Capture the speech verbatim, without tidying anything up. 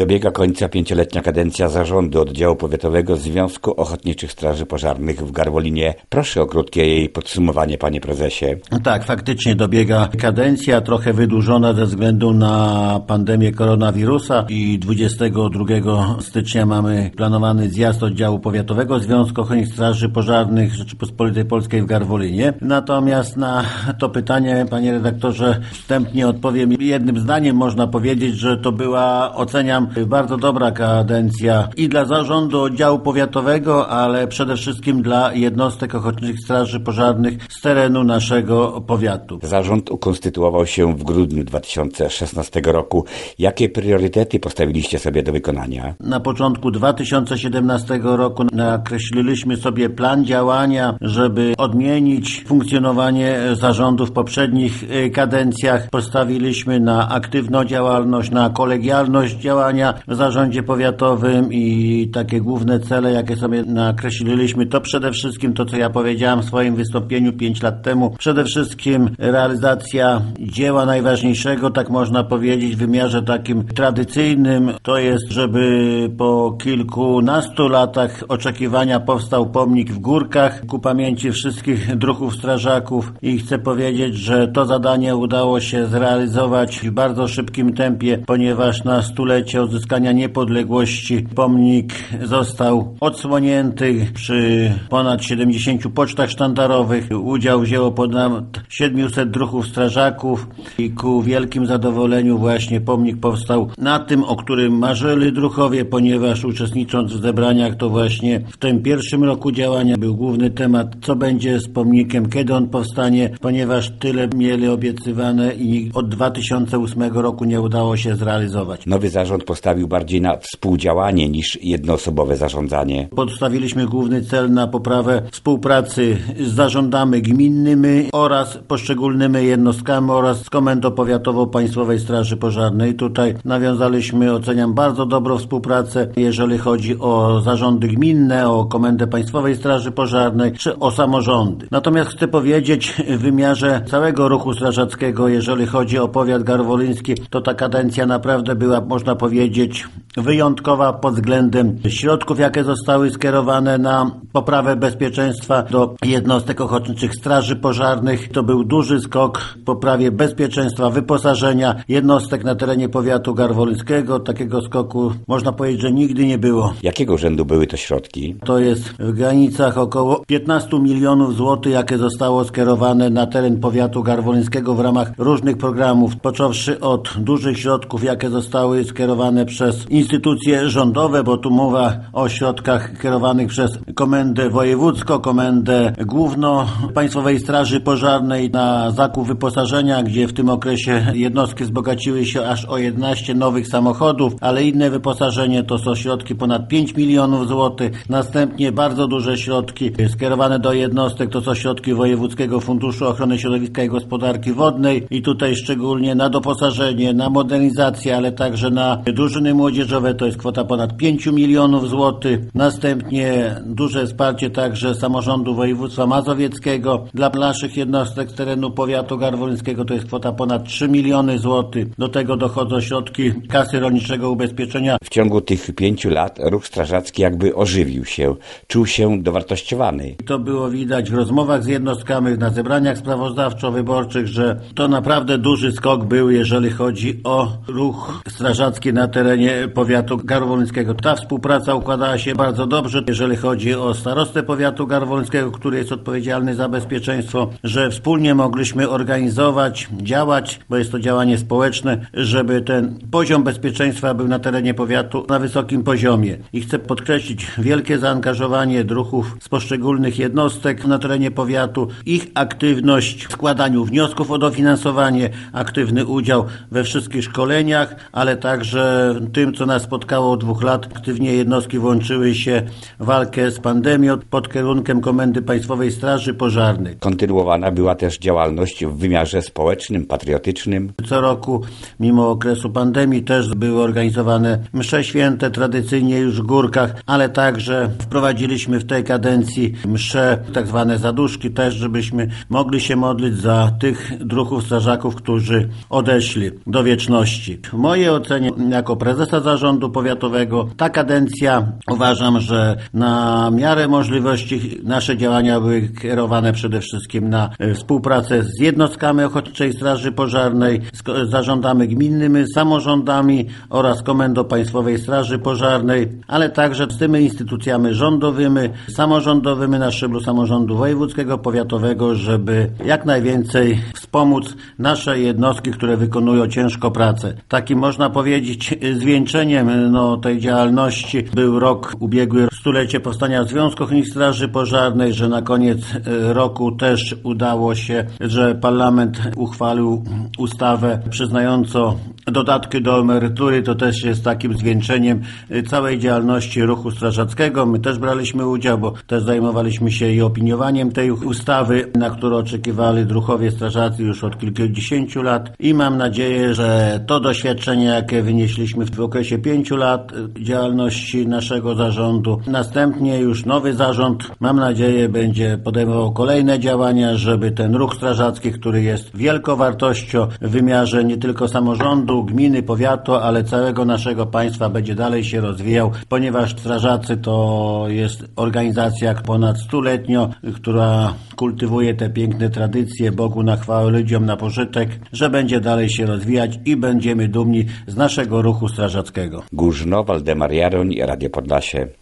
Dobiega końca pięcioletnia kadencja zarządu oddziału powiatowego Związku Ochotniczych Straży Pożarnych w Garwolinie. Proszę o krótkie jej podsumowanie, panie prezesie. No tak, faktycznie dobiega kadencja, trochę wydłużona ze względu na pandemię koronawirusa i dwudziestego drugiego stycznia mamy planowany zjazd oddziału powiatowego Związku Ochotniczych Straży Pożarnych Rzeczypospolitej Polskiej w Garwolinie. Natomiast na to pytanie, panie redaktorze, wstępnie odpowiem jednym zdaniem. Można powiedzieć, że to była, oceniam, bardzo dobra kadencja i dla zarządu oddziału powiatowego, ale przede wszystkim dla jednostek ochotniczych straży pożarnych z terenu naszego powiatu. Zarząd ukonstytuował się w grudniu dwa tysiące szesnastego roku. Jakie priorytety postawiliście sobie do wykonania? Na początku dwa tysiące siedemnastego roku nakreśliliśmy sobie plan działania, żeby odmienić funkcjonowanie zarządu w poprzednich kadencjach. Postawiliśmy na aktywną działalność, na kolegialność działania w zarządzie powiatowym i takie główne cele, jakie sobie nakreśliliśmy, to przede wszystkim to, co ja powiedziałem w swoim wystąpieniu pięć lat temu. Przede wszystkim realizacja dzieła najważniejszego, tak można powiedzieć, w wymiarze takim tradycyjnym. To jest, żeby po kilkunastu latach oczekiwania powstał pomnik w Górkach ku pamięci wszystkich druhów strażaków i chcę powiedzieć, że to zadanie udało się zrealizować w bardzo szybkim tempie, ponieważ na stulecie odzyskania niepodległości pomnik został odsłonięty przy ponad siedemdziesięciu pocztach sztandarowych. Udział wzięło ponad siedmiuset druhów strażaków i ku wielkim zadowoleniu właśnie pomnik powstał na tym, o którym marzyli druhowie, ponieważ uczestnicząc w zebraniach, to właśnie w tym pierwszym roku działania był główny temat, co będzie z pomnikiem, kiedy on powstanie, ponieważ tyle mieli obiecywane i od dwa tysiące ósmego roku nie udało się zrealizować. Nowy zarząd postawił bardziej na współdziałanie niż jednoosobowe zarządzanie. Postawiliśmy główny cel na poprawę współpracy z zarządami gminnymi oraz poszczególnymi jednostkami oraz z Komendą Powiatową Państwowej Straży Pożarnej. Tutaj nawiązaliśmy, oceniam, bardzo dobrą współpracę, jeżeli chodzi o zarządy gminne, o Komendę Państwowej Straży Pożarnej czy o samorządy. Natomiast chcę powiedzieć, w wymiarze całego ruchu strażackiego, jeżeli chodzi o powiat garwoliński, to ta kadencja naprawdę była, można powiedzieć, wyjątkowa pod względem środków, jakie zostały skierowane na poprawę bezpieczeństwa do jednostek ochotniczych straży pożarnych. To był duży skok w poprawie bezpieczeństwa, wyposażenia jednostek na terenie powiatu garwolińskiego. Takiego skoku można powiedzieć, że nigdy nie było. Jakiego rzędu były to środki? To jest w granicach około piętnastu milionów złotych, jakie zostało skierowane na teren powiatu garwolińskiego w ramach różnych programów, począwszy od dużych środków, jakie zostały skierowane przez instytucje rządowe, bo tu mowa o środkach kierowanych przez Komendę Wojewódzką, Komendę Główną Państwowej Straży Pożarnej na zakup wyposażenia, gdzie w tym okresie jednostki wzbogaciły się aż o jedenaście nowych samochodów, ale inne wyposażenie to są środki ponad pięć milionów złotych. Następnie bardzo duże środki skierowane do jednostek to są środki Wojewódzkiego Funduszu Ochrony Środowiska i Gospodarki Wodnej i tutaj szczególnie na doposażenie, na modernizację, ale także na drużyny młodzieżowe to jest kwota ponad pięć milionów złotych. Następnie duże wsparcie także samorządu województwa mazowieckiego dla naszych jednostek z terenu powiatu garwolińskiego to jest kwota ponad trzy miliony złotych. Do tego dochodzą środki Kasy Rolniczego Ubezpieczenia. W ciągu tych pięciu lat ruch strażacki jakby ożywił się, czuł się dowartościowany. To było widać w rozmowach z jednostkami, na zebraniach sprawozdawczo-wyborczych, że to naprawdę duży skok był, jeżeli chodzi o ruch strażacki na terenie powiatu garwolińskiego. Ta współpraca układała się bardzo dobrze, jeżeli chodzi o starostę powiatu garwolińskiego, który jest odpowiedzialny za bezpieczeństwo, że wspólnie mogliśmy organizować, działać, bo jest to działanie społeczne, żeby ten poziom bezpieczeństwa był na terenie powiatu na wysokim poziomie. I chcę podkreślić wielkie zaangażowanie druhów z poszczególnych jednostek na terenie powiatu, ich aktywność w składaniu wniosków o dofinansowanie, aktywny udział we wszystkich szkoleniach, ale także tym, co nas spotkało od dwóch lat. Aktywnie jednostki włączyły się w walkę z pandemią pod kierunkiem Komendy Państwowej Straży Pożarnej. Kontynuowana była też działalność w wymiarze społecznym, patriotycznym. Co roku, mimo okresu pandemii, też były organizowane msze święte, tradycyjnie już w Górkach, ale także wprowadziliśmy w tej kadencji msze, tak zwane zaduszki, też żebyśmy mogli się modlić za tych druhów strażaków, którzy odeszli do wieczności. W mojej ocenie, jako jako prezesa zarządu powiatowego. Ta kadencja uważam, że na miarę możliwości nasze działania były kierowane przede wszystkim na współpracę z jednostkami Ochotniczej Straży Pożarnej, z zarządami gminnymi, samorządami oraz Komendą Państwowej Straży Pożarnej, ale także z tymi instytucjami rządowymi, samorządowymi na szczeblu samorządu wojewódzkiego, powiatowego, żeby jak najwięcej wspomóc nasze jednostki, które wykonują ciężko pracę. Takim można powiedzieć zwieńczeniem no, tej działalności był rok ubiegły, stulecie powstania Związku Ochotniczych Straży Pożarnej, że na koniec roku też udało się, że parlament uchwalił ustawę przyznającą dodatki do emerytury. To też jest takim zwieńczeniem całej działalności ruchu strażackiego. My też braliśmy udział, bo też zajmowaliśmy się i opiniowaniem tej ustawy, na którą oczekiwali druhowie strażacy już od kilkudziesięciu lat i mam nadzieję, że to doświadczenie, jakie wynieśliśmy w okresie pięciu lat działalności naszego zarządu, następnie już nowy zarząd, mam nadzieję, będzie podejmował kolejne działania, żeby ten ruch strażacki, który jest wielką wartością w wymiarze nie tylko samorządu, gminy, powiatu, ale całego naszego państwa, będzie dalej się rozwijał, ponieważ strażacy to jest organizacja ponad stuletnio, która kultywuje te piękne tradycje, Bogu na chwałę, ludziom na pożytek, że będzie dalej się rozwijać i będziemy dumni z naszego ruchu strażackiego. Górzno, Waldemar Jaroń, Radio Podlasie.